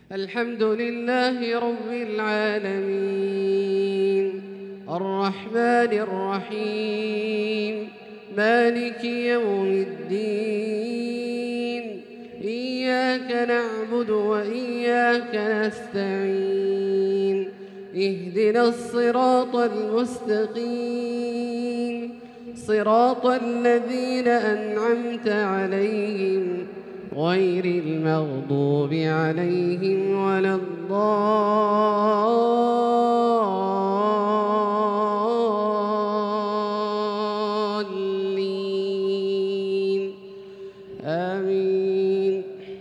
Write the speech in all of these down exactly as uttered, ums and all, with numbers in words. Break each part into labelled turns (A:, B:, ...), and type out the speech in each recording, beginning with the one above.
A: الحمد لله رب العالمين الرحمن الرحيم مالك يوم الدين إياك نعبد وإياك نستعين اهدنا الصراط المستقيم صراط الذين أنعمت عليهم غير المغضوب عليهم ولا الضالين آمين.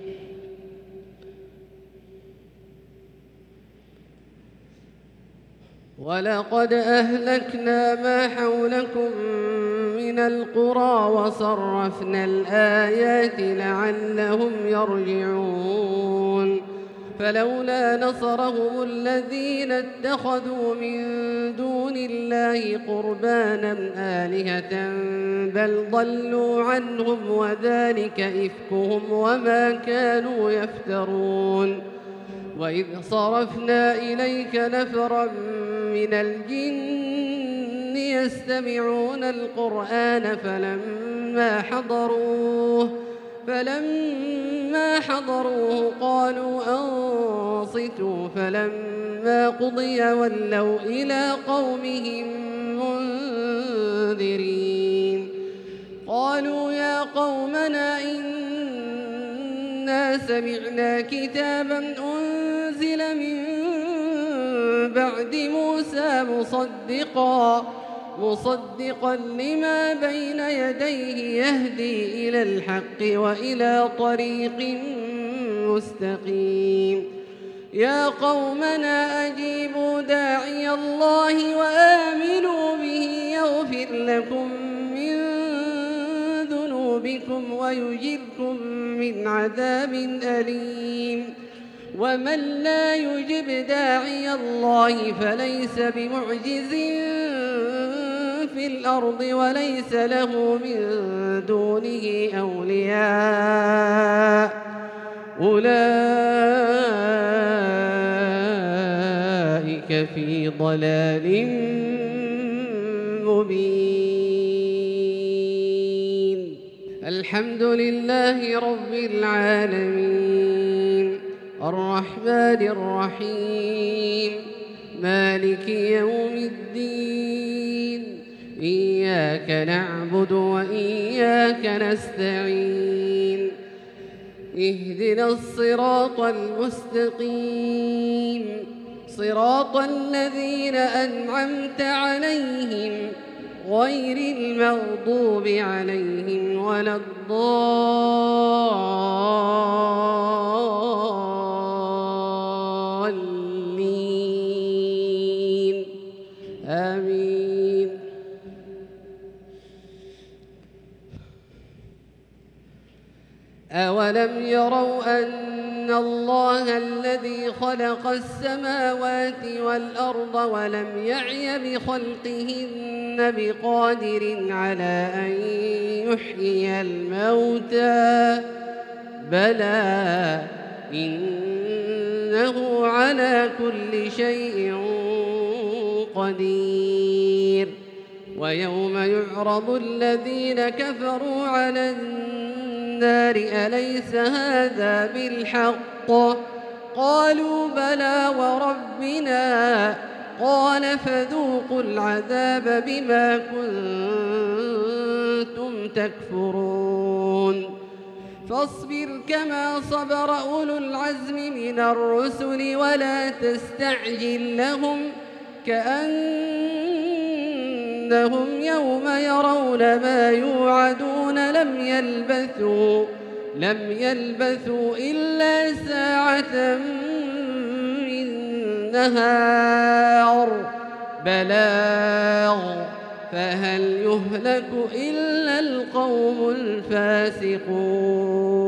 A: ولقد أهلكنا ما حولكم من القرى وصرفنا الآيات لعلهم يرجعون فلولا نصرهم الذين اتخذوا من دون الله قربانا آلهة بل ضلوا عنهم وذلك إفكهم وما كانوا يفترون. وإذ صرفنا إليك نفرا من الجن يستمعون القرآن فلما حضروه فلما حضروه قالوا أنصتوا فلما قضي ولوا إلى قومهم منذرين. قالوا يا قومنا إنا سمعنا كتابا أنزل من بعد موسى مصدقا مصدقا لما بين يديه يهدي إلى الحق وإلى طريق مستقيم. يا قومنا أجيبوا داعي الله وآمنوا به يغفر لكم من ذنوبكم ويجركم من عذاب أليم. ومن لا يجب داعي الله فليس بمعجز في الأرض وليس له من دونه أولياء أولئك في ضلال مبين. الحمد لله رب العالمين الرحمن الرحيم مالك يوم الدين إياك نعبد وإياك نستعين اهدنا الصراط المستقيم صراط الذين أنعمت عليهم غير المغضوب عليهم ولا الضالين آمين. أولم يروا أن الله الذي خلق السماوات والأرض ولم يعي بخلقهن بقادر على أن يحيي الموتى بلى إنه على كل شيء قدير. ويوم يعرض الذين كفروا على النار أليس هذا بالحق قالوا بلى وربنا قال فذوقوا العذاب بما كنتم تكفرون. فاصبر كما صبر أولو العزم من الرسل ولا تستعجل لهم كأنهم يوم يرون ما يوعدون لم يلبثوا لم يلبثوا إلا ساعة من نهار بلاغ فهل يهلك إلا القوم الفاسقون.